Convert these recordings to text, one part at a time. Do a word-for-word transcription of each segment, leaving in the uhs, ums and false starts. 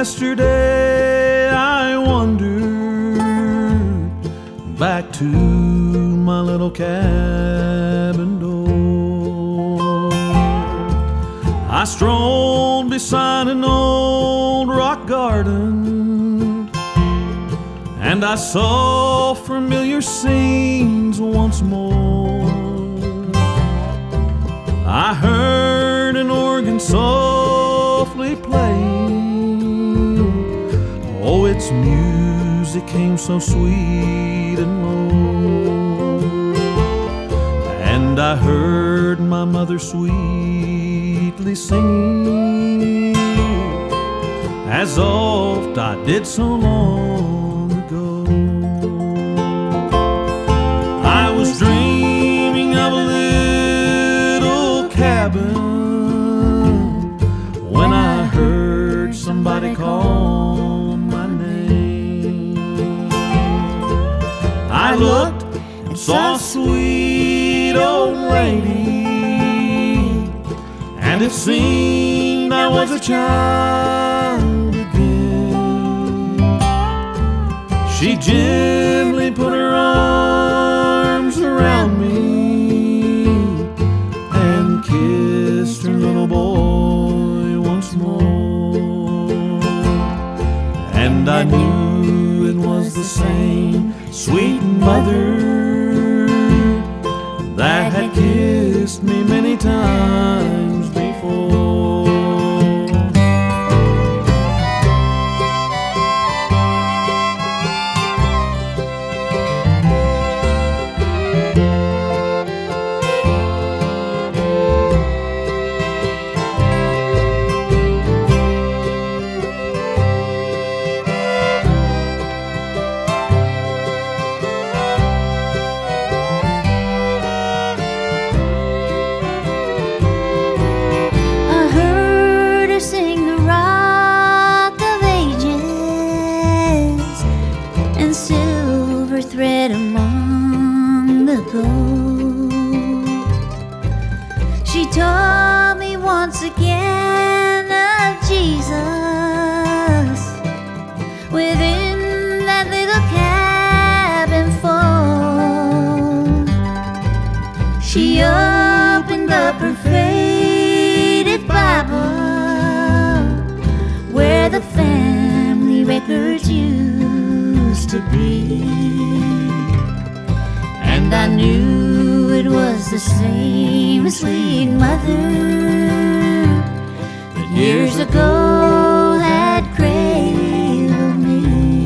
yesterday I wandered back to my little cabin door. I strolled beside an old rock garden, and I saw familiar scenes once more. I heard an organ softly playing. Oh, its music came so sweet and low. And I heard my mother sweetly singing, as oft I did so long ago. I was dreaming of a little cabin when I heard somebody call my name. I looked and saw a sweet old lady, and it seemed I was a child again. She gently put her arms around me and kissed her little boy once more. And I knew it was the same sweet mother that had kissed me many times before. Thread among the gold. She told me once again of Jesus within that little cabin fold. She opened up her faded Bible where the family records used to be. And I knew it was the same sweet mother that years ago had cradled me.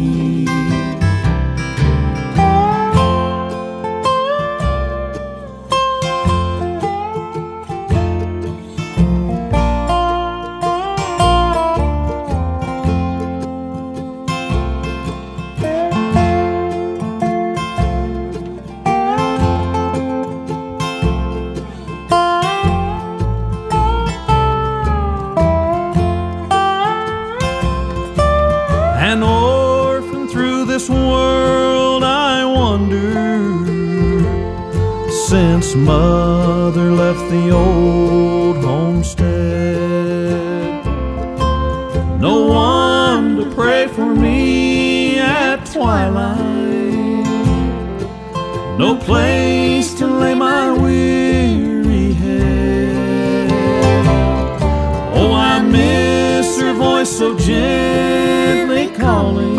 An orphan through this world I wander, since mother left the old homestead. No one to pray for me at twilight, no place to lay my weary head. Oh, I miss her voice so gently calling.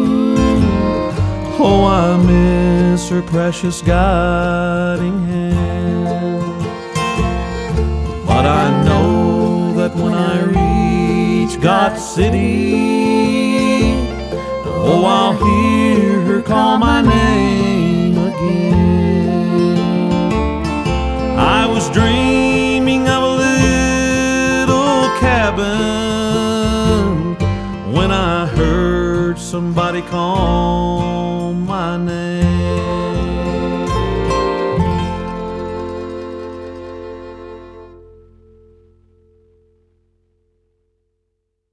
Oh, I miss her precious guiding hand. But I know that when I reach God's city, oh, I'll hear her call my name again. I was dreaming of a little cabin when I heard somebody call